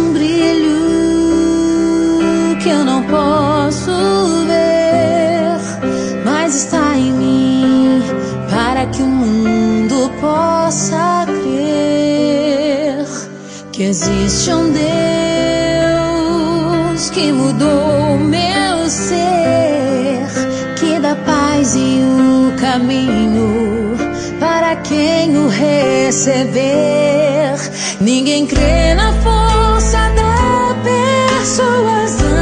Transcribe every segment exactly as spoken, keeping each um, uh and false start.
um brilho que eu não posso ver, mas está em mim para que o mundo possa crer que existe um Deus que mudou meu ser, que dá paz e o caminho para quem o receber. Ninguém crê na força da persuasão,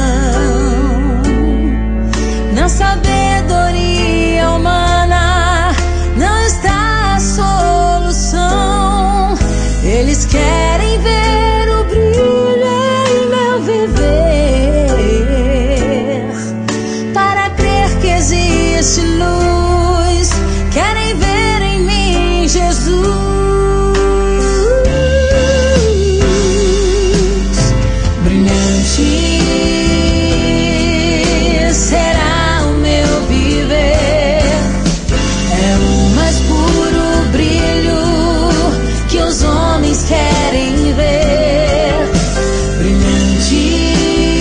na sabedoria humana não está a solução. Eles querem ver o brilho em meu viver, para crer que existe luz, querem ver em mim Jesus. Querem ver brilhante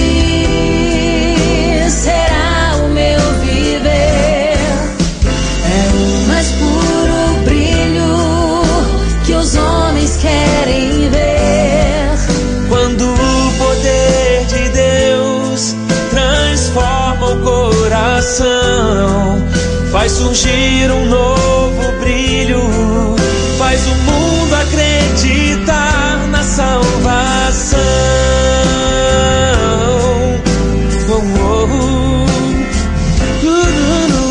será o meu viver. É o mais puro brilho que os homens querem ver. Quando o poder de Deus transforma o coração, faz surgir um novo brilho, faz o mundo acreditar na salvação. Oh, oh, oh. Uh, uh, uh,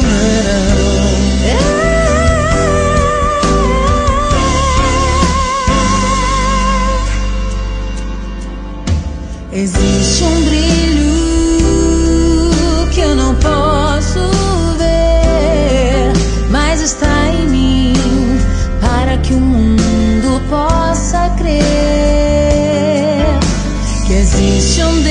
uh. Existe um brilho que eu não posso ver, mas está em mim para que o mundo possa crer que existe um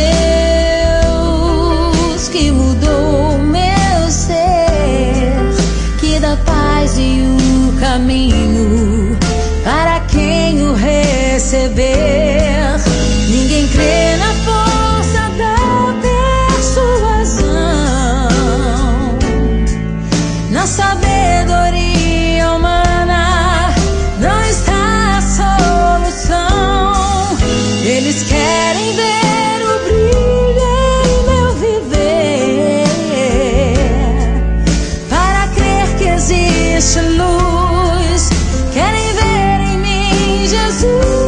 Deus que mudou meu ser, que dá paz e o caminho para quem o receber. Ninguém crê na força da persuasão, na sabedoria humana não está a solução. Eles querem ver o brilho em meu viver, para crer que existe luz, querem ver em mim Jesus.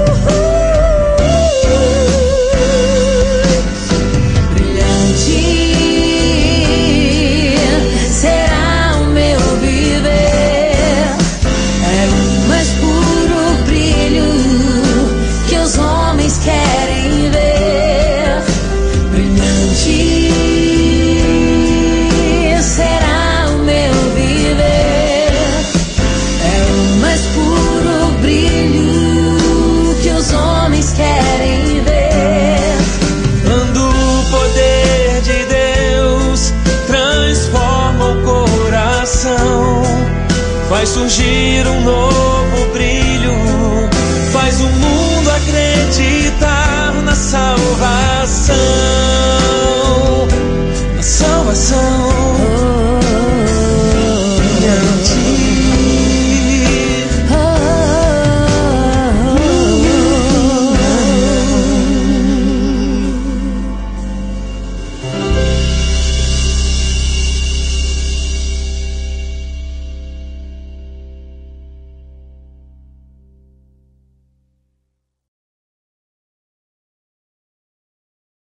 Querem ver brilhante será o meu viver. É o mais puro brilho que os homens querem ver. quando o poder de Deus transforma o coração, faz surgir um novo